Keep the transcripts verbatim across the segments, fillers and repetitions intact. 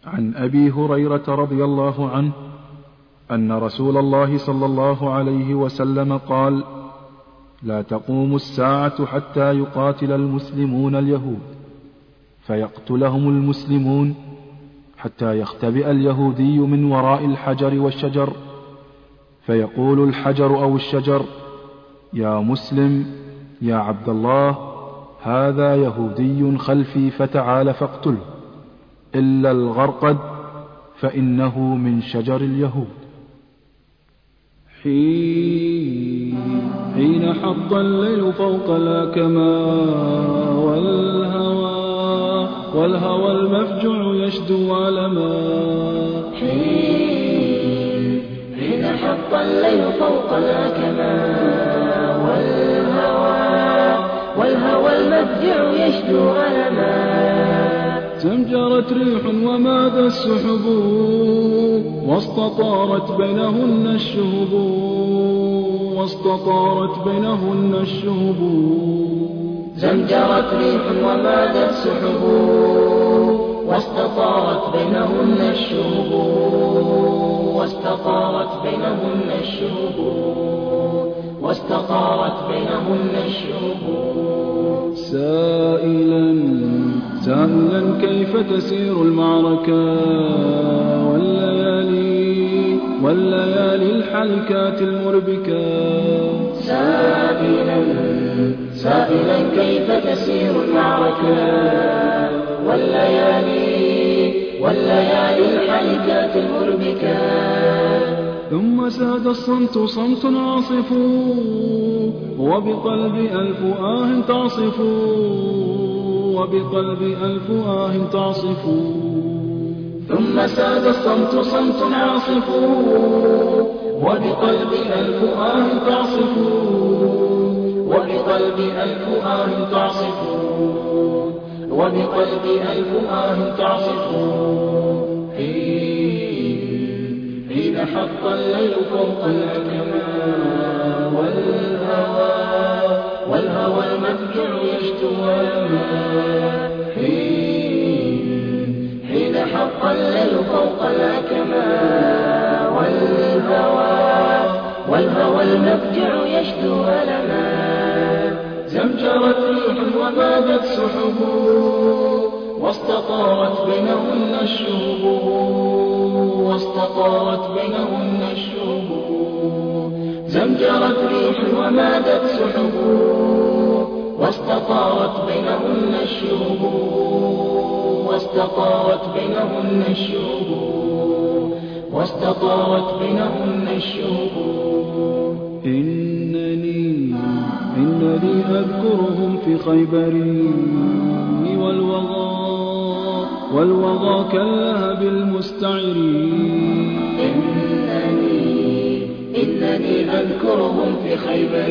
عن أبي هريرة رضي الله عنه أن رسول الله صلى الله عليه وسلم قال: لا تقوم الساعة حتى يقاتل المسلمون اليهود فيقتلهم المسلمون، حتى يختبئ اليهودي من وراء الحجر والشجر، فيقول الحجر أو الشجر: يا مسلم يا عبد الله، هذا يهودي خلفي فتعال فاقتله، إلا الغرقد فإنه من شجر اليهود. حين حط الليل فوق الأكمام والهوى والهوى المفجع يشدو علما. حين حط الليل فوق الأكمام والهوى والهوى المفجع يشدو علما. زمجرت ريح وماد السحب واستطارت بينهن الشهب واستطارت بينهن الشهب. زمجرت ريح ومادت سحب واستطارت بينهن الشهب واستطارت بينهن الشهب واستطارت بينهن الشهب. سائلا سائلا كيف تسير المعركة والليالي والليالي الحلكات المربكة. سائلا سائلا كيف تسير المعركة والليالي والليالي الحلكات المربكة. ثم ساد الصمت صمت عاصف وبقلب ألف آه تعصف وبقلب ألف آه تعصف. ثم ساد الصمت صمت عاصف وبقلب ألف آه تعصف وبقلب ألف آه تعصف وبقلب ألف آه تعصف. حين حط الليل فوق الأكمام والهوى والهوى المفجع يشتو الماء. حين حط الليل فوق الأكمام والهوى والهوى المفجع يشتو الماء. زمجرت ريح ومادت سحب واستطارت بينهن الشهب واستطارت بينهن الشهب. زمجرت ريح ومادت سحب واستطارت بينهن الشهب واستطارت بينهن الشهب واستطارت بينهن الشهب. إنني إنني أذكرهم في خيبر والوغى والوغى كاللهب المستعر. إنني إنني أذكرهم في خيبر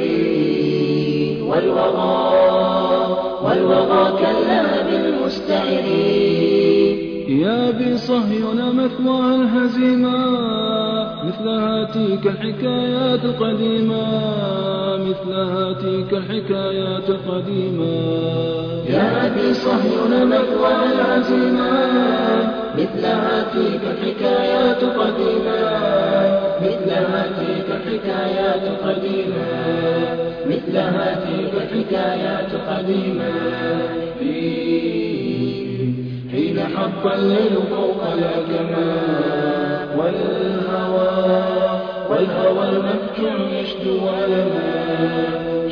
والوغى والوغى كاللهب المستعر. يا بصهيون مثواها الهزيمة مثل هاتيك الحكايات القديمة مثل هاتيك الحكايات القديمة. يا بصهيون مثواها الهزيمة مثل هاتيك الحكايات القديمة مثل هاتيك الحكايات القديمة مثل هاتيك الحكايات القديمة. حين حط الليل فوق الأكمام والهوى والهوى المفجع يشدو الماء.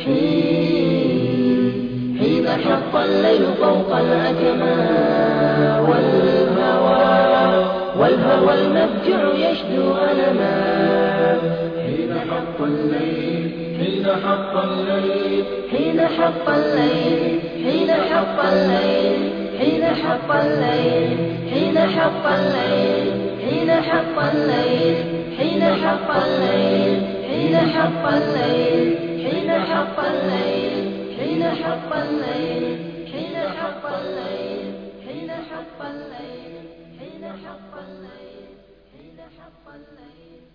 حين حط الليل فوق الأكمام والهوى والهوى المفجع يشدو الماء. حين حط الليل حين حط الليل حين حط الليل حين حط الليل حين حط الليل حين حط الليل حين حط الليل حين حط الليل حين حط الليل حين حط الليل حين حط الليل حين حط الليل حين حط الليل حين حط الليل حين حط الليل.